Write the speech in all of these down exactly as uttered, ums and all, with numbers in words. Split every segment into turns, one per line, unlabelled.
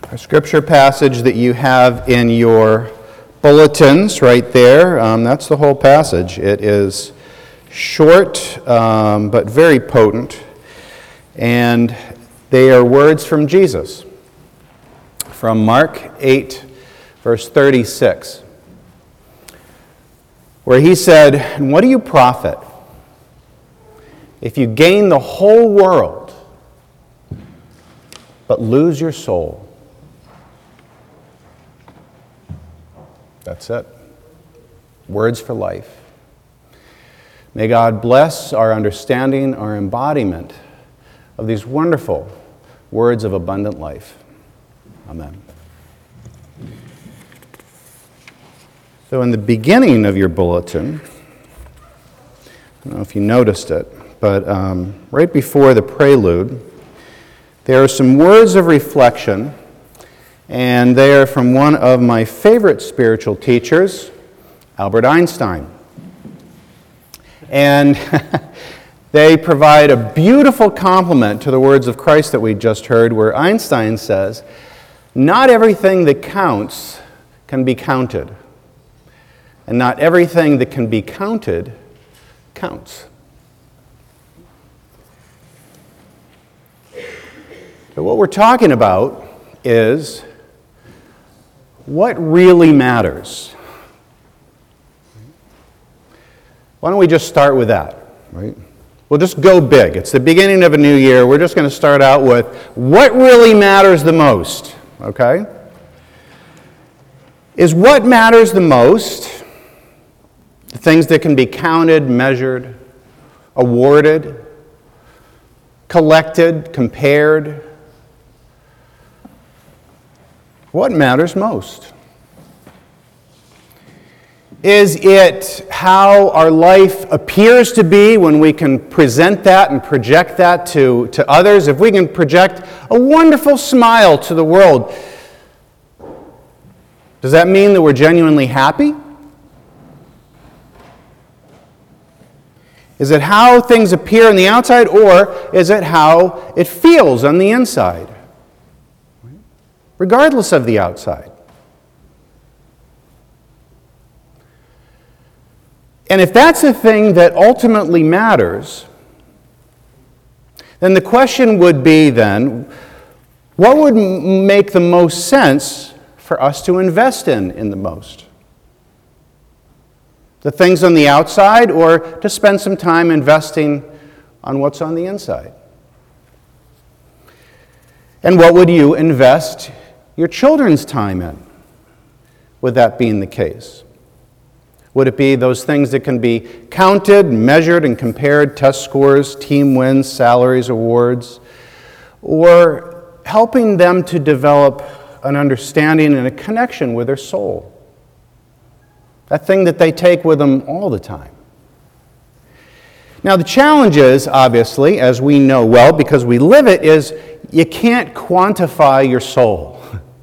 Our scripture passage that you have in your bulletins right there, um, that's the whole passage. It is short, um, but very potent, and they are words from Jesus, from Mark eight, verse thirty-six, where he said, "And what do you profit if you gain the whole world but lose your soul?" That's it. Words for life. May God bless our understanding, our embodiment of these wonderful words of abundant life. Amen. So in the beginning of your bulletin, I don't know if you noticed it, but um, right before the prelude, there are some words of reflection, and they are from one of my favorite spiritual teachers, Albert Einstein. And they provide a beautiful complement to the words of Christ that we just heard, where Einstein says, "Not everything that counts can be counted, and not everything that can be counted counts." So what we're talking about is what really matters. Why don't we just start with that, right? We'll just go big. It's the beginning of a new year. We're just going to start out with what really matters the most, okay? Is what matters the most the things that can be counted, measured, awarded, collected, compared? What matters most? Is it how our life appears to be when we can present that and project that to, to others? If we can project a wonderful smile to the world, does that mean that we're genuinely happy? Is it how things appear on the outside, or is it how it feels on the inside? Regardless of the outside. And if that's the thing that ultimately matters, then the question would be then, what would m- make the most sense for us to invest in in the most? The things on the outside, or to spend some time investing on what's on the inside? And what would you invest your children's time in, with that being the case? Would it be those things that can be counted, measured, and compared, test scores, team wins, salaries, awards, or helping them to develop an understanding and a connection with their soul? That thing that they take with them all the time. Now, the challenge is, obviously, as we know well, because we live it, is you can't quantify your soul.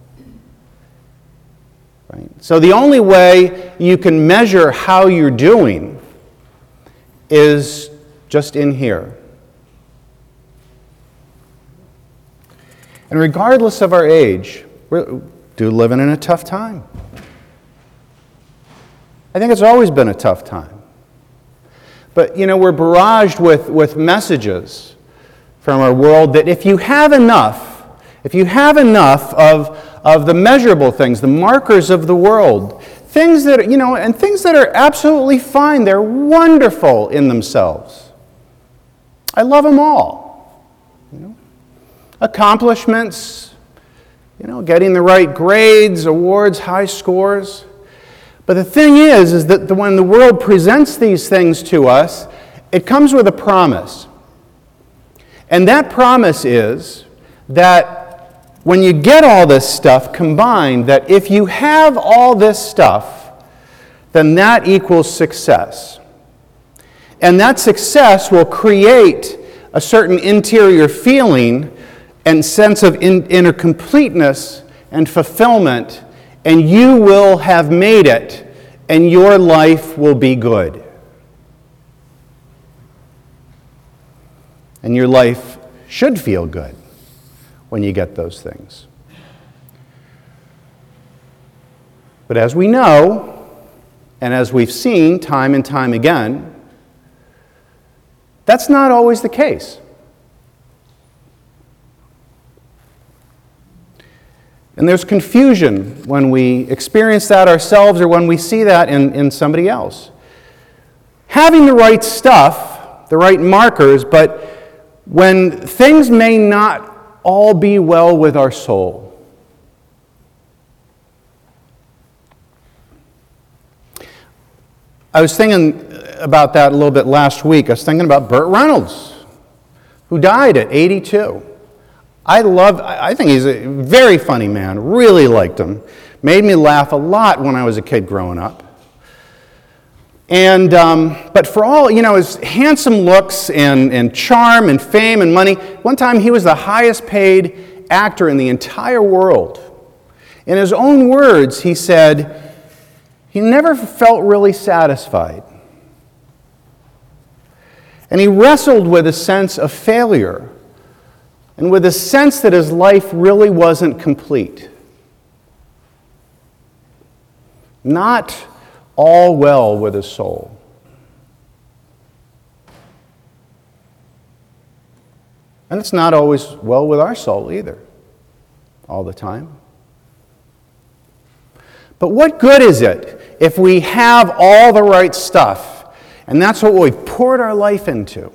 Right? So the only way you can measure how you're doing is just in here. And regardless of our age, we do living in a tough time. I think it's always been a tough time. But, you know, we're barraged with, with messages from our world that if you have enough, if you have enough of, of the measurable things, the markers of the world, things that, are, you know, and things that are absolutely fine, they're wonderful in themselves. I love them all. You know? Accomplishments, you know, getting the right grades, awards, high scores. But the thing is, is that when the world presents these things to us, it comes with a promise. And that promise is that when you get all this stuff combined, that if you have all this stuff, then that equals success. And that success will create a certain interior feeling and sense of in, inner completeness and fulfillment, and you will have made it, and your life will be good. And your life should feel good when you get those things. But as we know, and as we've seen time and time again, that's not always the case. And there's confusion when we experience that ourselves or when we see that in, in somebody else. Having the right stuff, the right markers, but when things may not all be well with our soul. I was thinking about that a little bit last week. I was thinking about Burt Reynolds, who died at eighty-two. I love, I think he's a very funny man, really liked him. Made me laugh a lot when I was a kid growing up. And, um, but for all, you know, his handsome looks and, and charm and fame and money, one time he was the highest paid actor in the entire world. In his own words, he said, he never felt really satisfied. And he wrestled with a sense of failure and with a sense that his life really wasn't complete. Not all well with his soul. And it's not always well with our soul either, all the time. But what good is it if we have all the right stuff, and that's what we've poured our life into,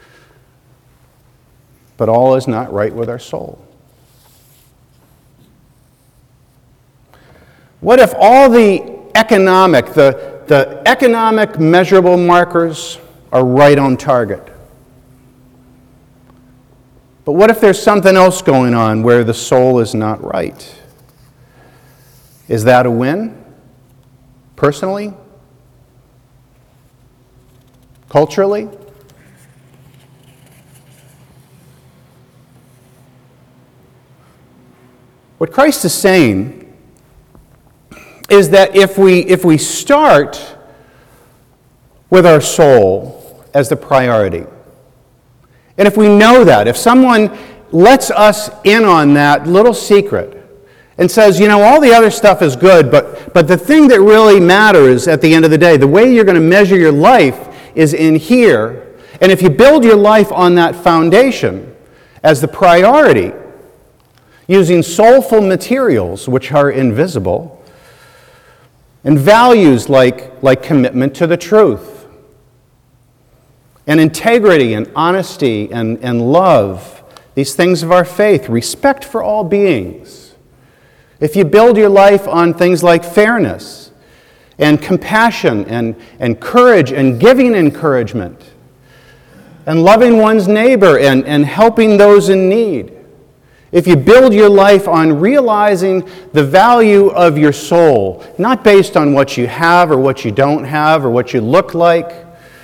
but all is not right with our soul? What if all the economic, the, the economic measurable markers are right on target? But what if there's something else going on where the soul is not right? Is that a win? Personally? Culturally? What Christ is saying is that if we, if we start with our soul as the priority, and if we know that, if someone lets us in on that little secret and says, you know, all the other stuff is good, but, but the thing that really matters at the end of the day, the way you're going to measure your life is in here, and if you build your life on that foundation as the priority, using soulful materials which are invisible, and values like, like commitment to the truth, and integrity and honesty and, and love, these things of our faith, respect for all beings. If you build your life on things like fairness and compassion and, and courage and giving encouragement and loving one's neighbor and, and helping those in need, if you build your life on realizing the value of your soul, not based on what you have or what you don't have or what you look like,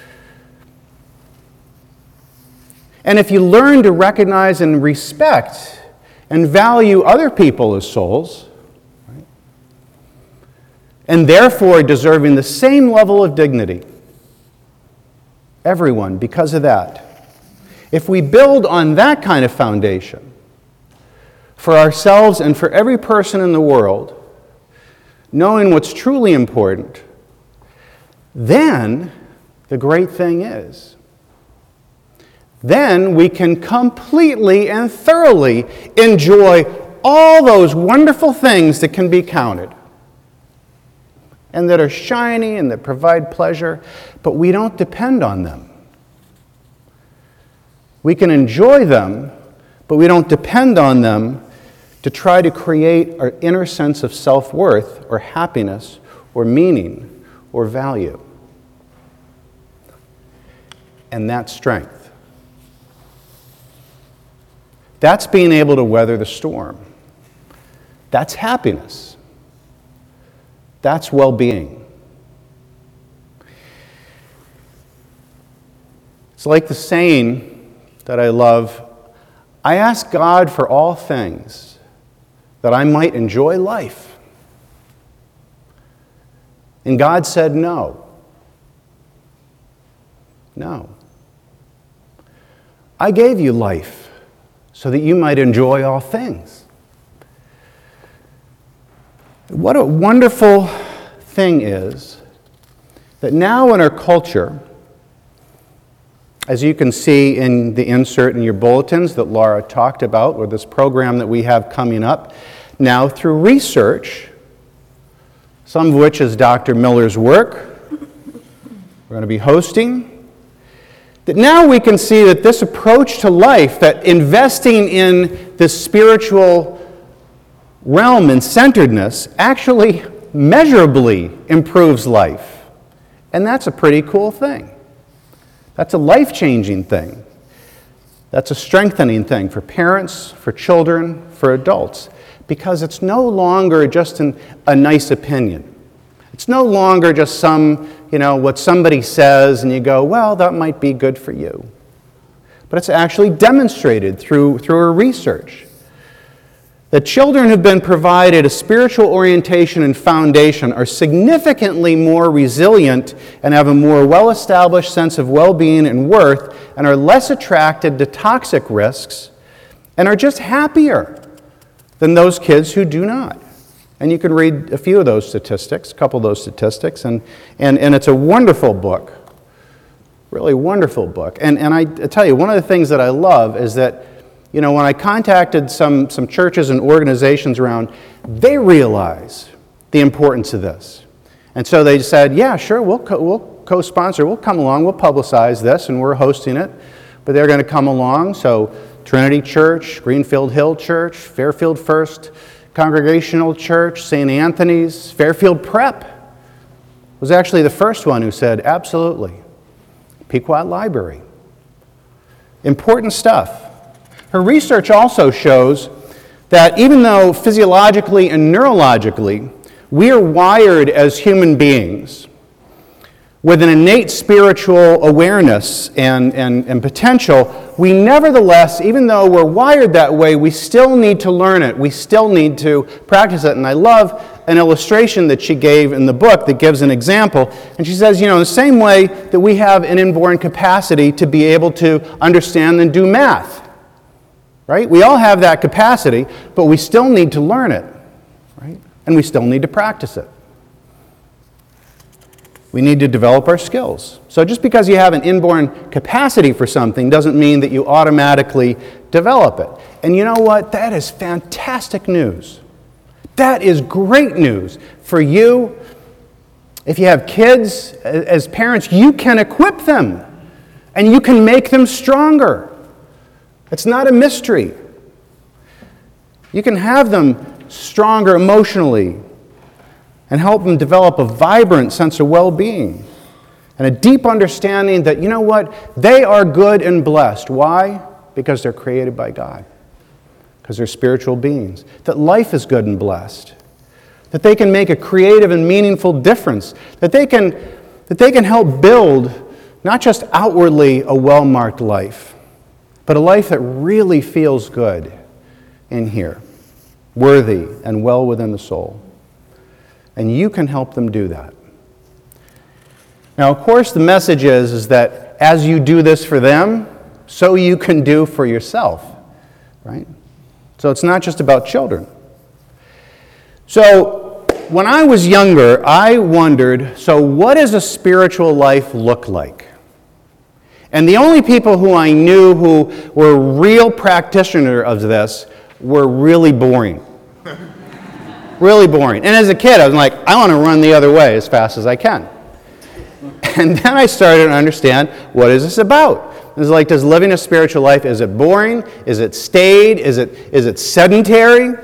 and if you learn to recognize and respect and value other people as souls, right, and therefore deserving the same level of dignity, everyone, because of that, if we build on that kind of foundation, for ourselves and for every person in the world, knowing what's truly important, then the great thing is, then we can completely and thoroughly enjoy all those wonderful things that can be counted and that are shiny and that provide pleasure, but we don't depend on them. We can enjoy them, but we don't depend on them to try to create our inner sense of self-worth or happiness or meaning or value. And that's strength. That's being able to weather the storm. That's happiness. That's well-being. It's like the saying that I love, I ask God for all things that I might enjoy life. And God said no. No. I gave you life so that you might enjoy all things. What a wonderful thing is that now in our culture, as you can see in the insert in your bulletins that Laura talked about, or this program that we have coming up, now through research, some of which is Doctor Miller's work, we're going to be hosting, that now we can see that this approach to life, that investing in this spiritual realm and centeredness actually measurably improves life. And that's a pretty cool thing. That's a life-changing thing. That's a strengthening thing for parents, for children, for adults, because it's no longer just an, a nice opinion. It's no longer just some, you know, what somebody says and you go, well, that might be good for you. But it's actually demonstrated through, through our research that children who've been provided a spiritual orientation and foundation are significantly more resilient and have a more well-established sense of well-being and worth and are less attracted to toxic risks and are just happier than those kids who do not. And you can read a few of those statistics, a couple of those statistics, and, and, and it's a wonderful book, really wonderful book. And, and I, I tell you, one of the things that I love is that, you know, when I contacted some, some churches and organizations around, they realize the importance of this. And so they said, yeah, sure, we'll, co- we'll co-sponsor, we'll come along, we'll publicize this, and we're hosting it. But they're going to come along, so Trinity Church, Greenfield Hill Church, Fairfield First Congregational Church, Saint Anthony's, Fairfield Prep was actually the first one who said, absolutely. Pequot Library. Important stuff. Her research also shows that even though physiologically and neurologically we are wired as human beings with an innate spiritual awareness and, and, and potential, we nevertheless, even though we're wired that way, we still need to learn it. We still need to practice it. And I love an illustration that she gave in the book that gives an example. And she says, you know, the same way that we have an inborn capacity to be able to understand and do math, right? We all have that capacity, but we still need to learn it, right? And we still need to practice it. We need to develop our skills. So just because you have an inborn capacity for something doesn't mean that you automatically develop it. And you know what? That is fantastic news. That is great news for you. If you have kids, as parents, you can equip them and you can make them stronger. It's not a mystery. You can have them stronger emotionally and help them develop a vibrant sense of well-being and a deep understanding that, you know what, they are good and blessed. Why? Because they're created by God. Because they're spiritual beings. That life is good and blessed. That they can make a creative and meaningful difference. That they can, that they can help build not just outwardly a well-marked life, but a life that really feels good in here, worthy and well within the soul. And you can help them do that. Now, of course, the message is, is that as you do this for them, so you can do for yourself, right? So it's not just about children. So when I was younger, I wondered, so what does a spiritual life look like? And the only people who I knew who were real practitioners of this were really boring. Really boring. And as a kid, I was like, I want to run the other way as fast as I can. And then I started to understand, what is this about? It's like, does living a spiritual life, is it boring? Is it staid? Is it, is it sedentary?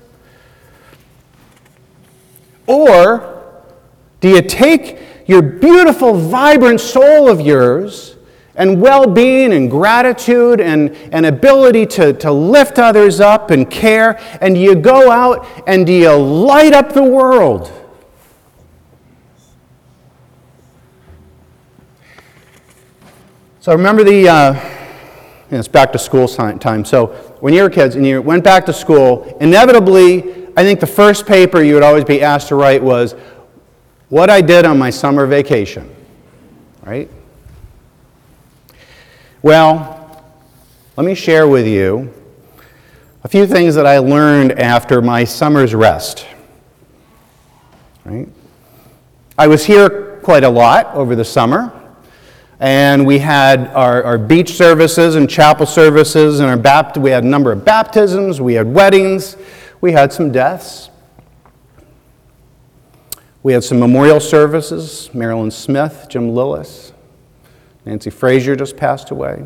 Or do you take your beautiful, vibrant soul of yours and well-being and gratitude and, and ability to, to lift others up and care, and do you go out and do you light up the world? So remember the, uh, you know, it's back to school time. So when you were kids and you went back to school, inevitably, I think the first paper you would always be asked to write was, what I did on my summer vacation, right? Well, let me share with you a few things that I learned after my summer's rest, right? I was here quite a lot over the summer, and we had our, our beach services and chapel services, and our bapt- we had a number of baptisms, we had weddings, we had some deaths. We had some memorial services, Marilyn Smith, Jim Lillis, Nancy Frazier just passed away.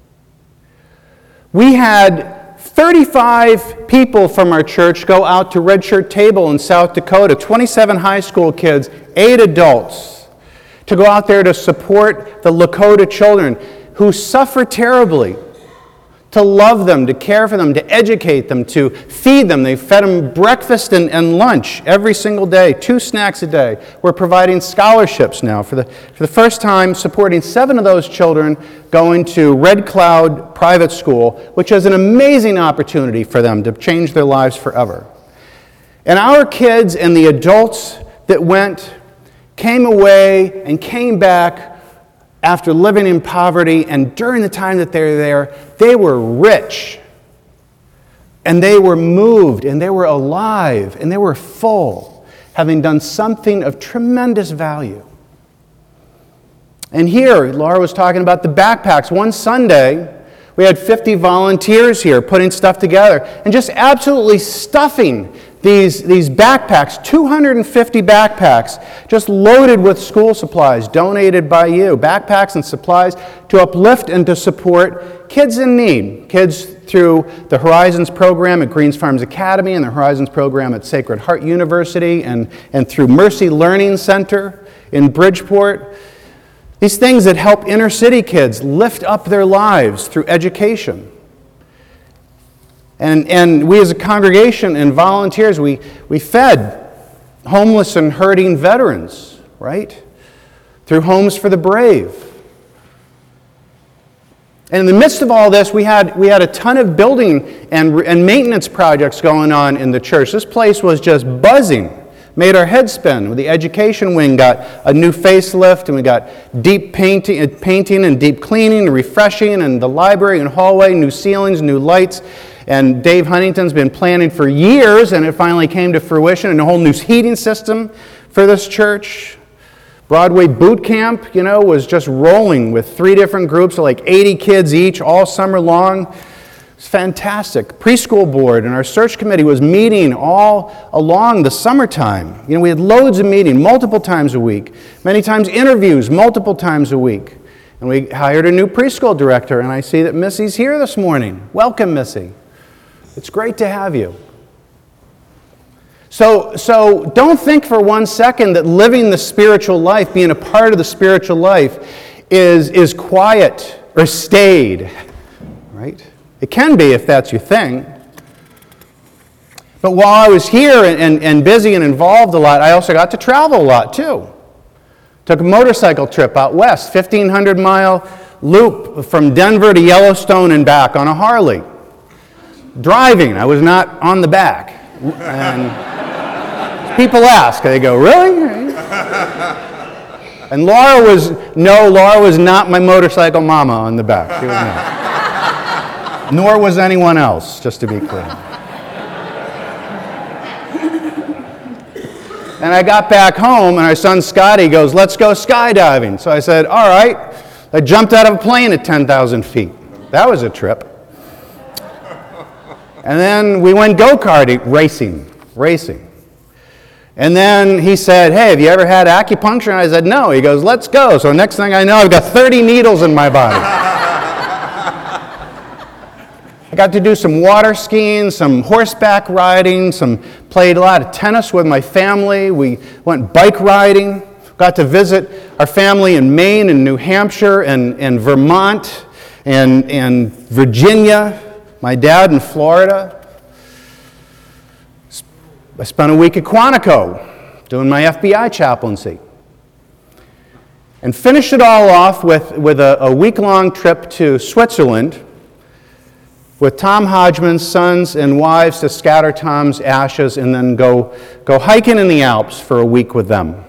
We had thirty-five people from our church go out to Red Shirt Table in South Dakota, twenty-seven high school kids, eight adults, to go out there to support the Lakota children who suffer terribly, to love them, to care for them, to educate them, to feed them. They fed them breakfast and, and lunch every single day, two snacks a day. We're providing scholarships now for the, for the first time, supporting seven of those children going to Red Cloud Private School, which is an amazing opportunity for them to change their lives forever. And our kids and the adults that went came away and came back after living in poverty, and during the time that they were there, they were rich, and they were moved, and they were alive, and they were full, having done something of tremendous value. And here, Laura was talking about the backpacks. One Sunday, we had fifty volunteers here putting stuff together, and just absolutely stuffing These, these backpacks, two hundred fifty backpacks, just loaded with school supplies donated by you, backpacks and supplies to uplift and to support kids in need, kids through the Horizons program at Greens Farms Academy and the Horizons program at Sacred Heart University and, and through Mercy Learning Center in Bridgeport. These things that help inner city kids lift up their lives through education. And, and we as a congregation and volunteers, we, we fed homeless and hurting veterans, right? Through Homes for the Brave. And in the midst of all this, we had, we had a ton of building and, and maintenance projects going on in the church. This place was just buzzing. Made our heads spin. The education wing got a new facelift, and we got deep painting, painting and deep cleaning and refreshing, and the library and hallway, new ceilings, new lights. And Dave Huntington's been planning for years, and it finally came to fruition, and a whole new heating system for this church. Broadway Boot Camp, you know, was just rolling with three different groups of like eighty kids each all summer long. It's fantastic. Preschool board and our search committee was meeting all along the summertime. You know, we had loads of meetings, multiple times a week. Many times interviews, multiple times a week. And we hired a new preschool director, and I see that Missy's here this morning. Welcome, Missy. It's great to have you. So, so don't think for one second that living the spiritual life, being a part of the spiritual life, is, is quiet or staid, right? It can be if that's your thing. But while I was here and, and, and busy and involved a lot, I also got to travel a lot too. Took a motorcycle trip out west, fifteen hundred mile loop from Denver to Yellowstone and back on a Harley. Driving, I was not on the back. And people ask, they go, really? And Laura was, no, Laura was not my motorcycle mama on the back. She was not. Nor was anyone else, just to be clear. And I got back home, and our son Scotty goes, let's go skydiving. So I said, all right. I jumped out of a plane at ten thousand feet. That was a trip. And then we went go-karting, racing, racing. And then he said, hey, have you ever had acupuncture? And I said, no. He goes, let's go. So next thing I know, I've got thirty needles in my body. I got to do some water skiing, some horseback riding, some played a lot of tennis with my family. We went bike riding. Got to visit our family in Maine and New Hampshire and, and Vermont and, and Virginia. My dad in Florida. I spent a week at Quantico doing my F B I chaplaincy. And finished it all off with, with a, a week-long trip to Switzerland with Tom Hodgman's sons and wives to scatter Tom's ashes and then go, go hiking in the Alps for a week with them.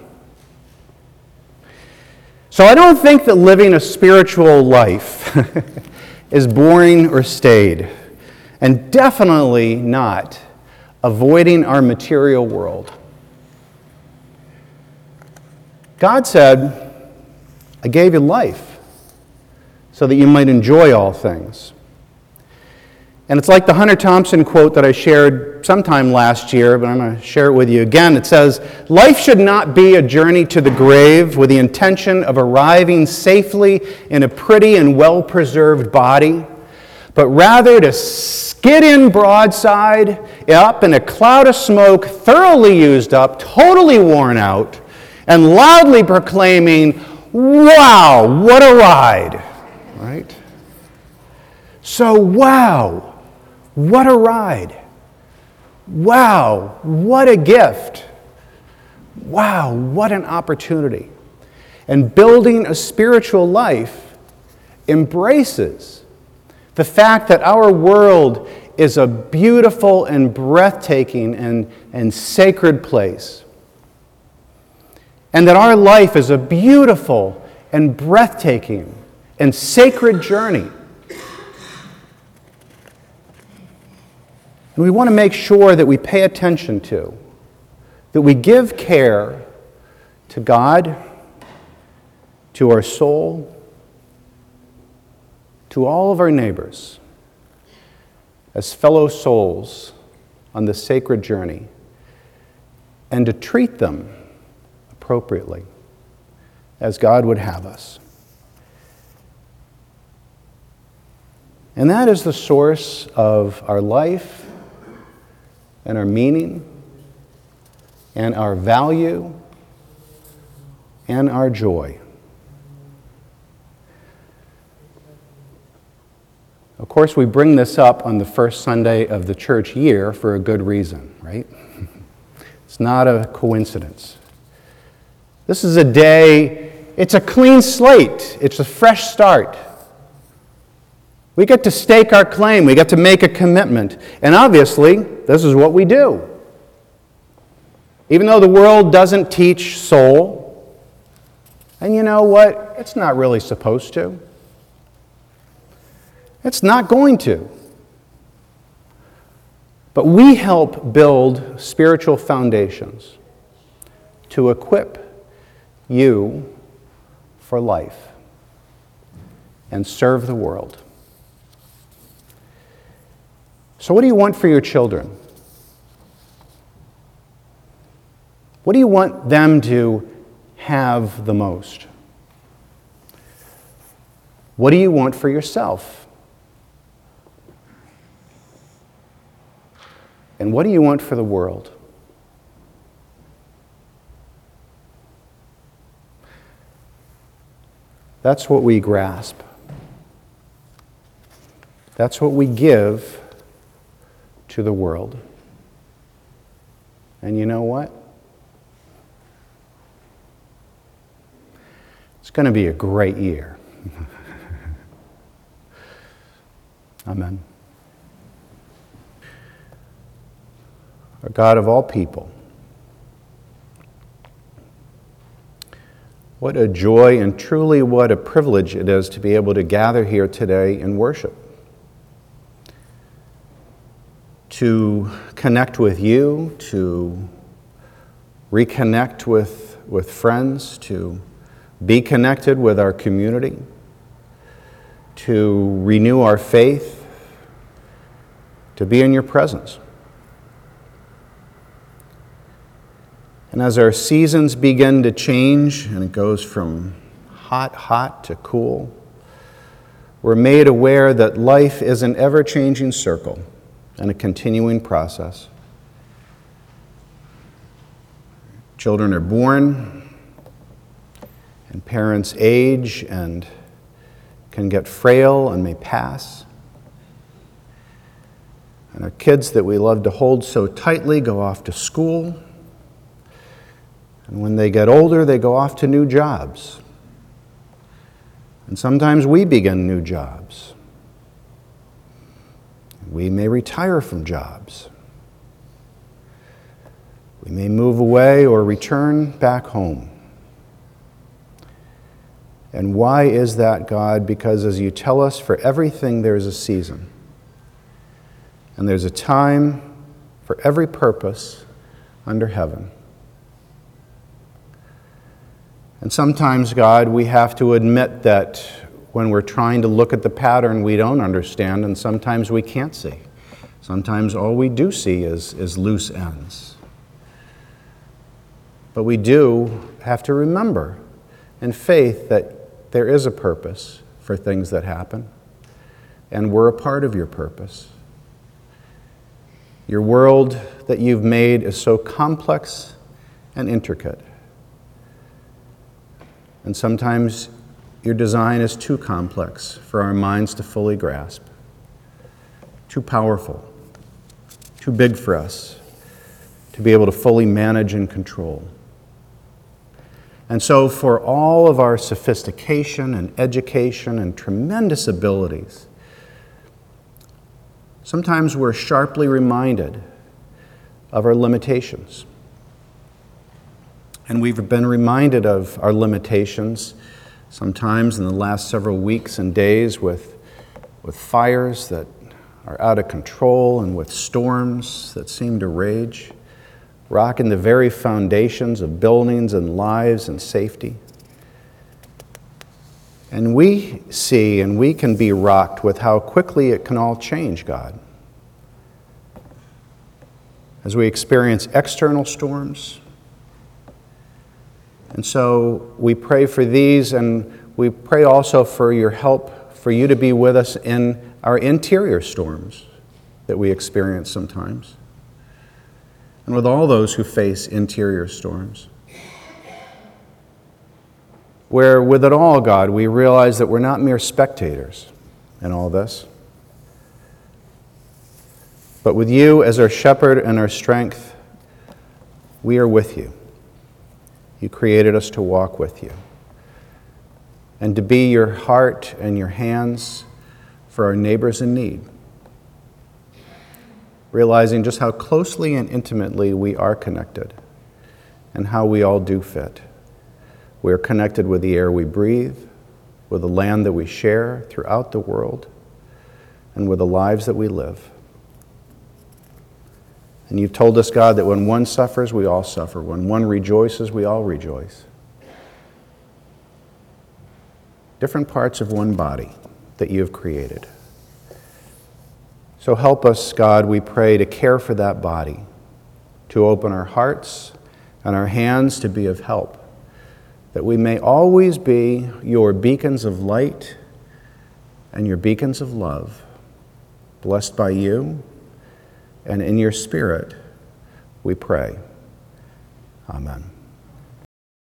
So I don't think that living a spiritual life is boring or staid. And definitely not avoiding our material world. God said, I gave you life so that you might enjoy all things. And it's like the Hunter Thompson quote that I shared sometime last year, but I'm going to share it with you again. It says, life should not be a journey to the grave with the intention of arriving safely in a pretty and well-preserved body, but rather to skid in broadside, up in a cloud of smoke, thoroughly used up, totally worn out, and loudly proclaiming, wow, what a ride, right? So, wow. What a ride. Wow, what a gift. Wow, what an opportunity. And building a spiritual life embraces the fact that our world is a beautiful and breathtaking and, and sacred place. And that our life is a beautiful and breathtaking and sacred journey. And we want to make sure that we pay attention to, that we give care to God, to our soul, to all of our neighbors, as fellow souls on this sacred journey, and to treat them appropriately, as God would have us. And that is the source of our life, and our meaning, and our value, and our joy. Of course, we bring this up on the first Sunday of the church year for a good reason, right? It's not a coincidence. This is a day, it's a clean slate, it's a fresh start. We get to stake our claim. We get to make a commitment. And obviously, this is what we do. Even though the world doesn't teach soul, and you know what? It's not really supposed to. It's not going to. But we help build spiritual foundations to equip you for life and serve the world. So what do you want for your children? What do you want them to have the most? What do you want for yourself? And what do you want for the world? That's what we grasp. That's what we give to the world. And you know what? It's going to be a great year. Amen. Our God of all people, what a joy and truly what a privilege it is to be able to gather here today and worship. To connect with you, to reconnect with, with friends, to be connected with our community, to renew our faith, to be in your presence. And as our seasons begin to change, and it goes from hot, hot to cool, we're made aware that life is an ever-changing circle and a continuing process. Children are born, and parents age and can get frail and may pass. And our kids that we love to hold so tightly go off to school. And when they get older, they go off to new jobs. And sometimes we begin new jobs. We may retire from jobs. We may move away or return back home. And why is that, God? Because as you tell us, for everything there's a season. And there's a time for every purpose under heaven. And sometimes, God, we have to admit that when we're trying to look at the pattern, we don't understand, and sometimes we can't see. Sometimes all we do see is, is loose ends. But we do have to remember in faith that there is a purpose for things that happen, and we're a part of your purpose. Your world that you've made is so complex and intricate. And sometimes your design is too complex for our minds to fully grasp, too powerful, too big for us to be able to fully manage and control. And so for all of our sophistication and education and tremendous abilities, sometimes we're sharply reminded of our limitations. And we've been reminded of our limitations sometimes in the last several weeks and days with, with fires that are out of control and with storms that seem to rage, rocking the very foundations of buildings and lives and safety. And we see and we can be rocked with how quickly it can all change, God. As we experience external storms. And so we pray for these, and we pray also for your help, for you to be with us in our interior storms that we experience sometimes, and with all those who face interior storms. Where with it all, God, we realize that we're not mere spectators in all this, but with you as our shepherd and our strength, we are with you. You created us to walk with you and to be your heart and your hands for our neighbors in need, realizing just how closely and intimately we are connected and how we all do fit. We are connected with the air we breathe, with the land that we share throughout the world, and with the lives that we live. And you've told us, God, that when one suffers, we all suffer. When one rejoices, we all rejoice. Different parts of one body that you have created. So help us, God, we pray, to care for that body, to open our hearts and our hands to be of help, that we may always be your beacons of light and your beacons of love, blessed by you. And in your Spirit, we pray. Amen.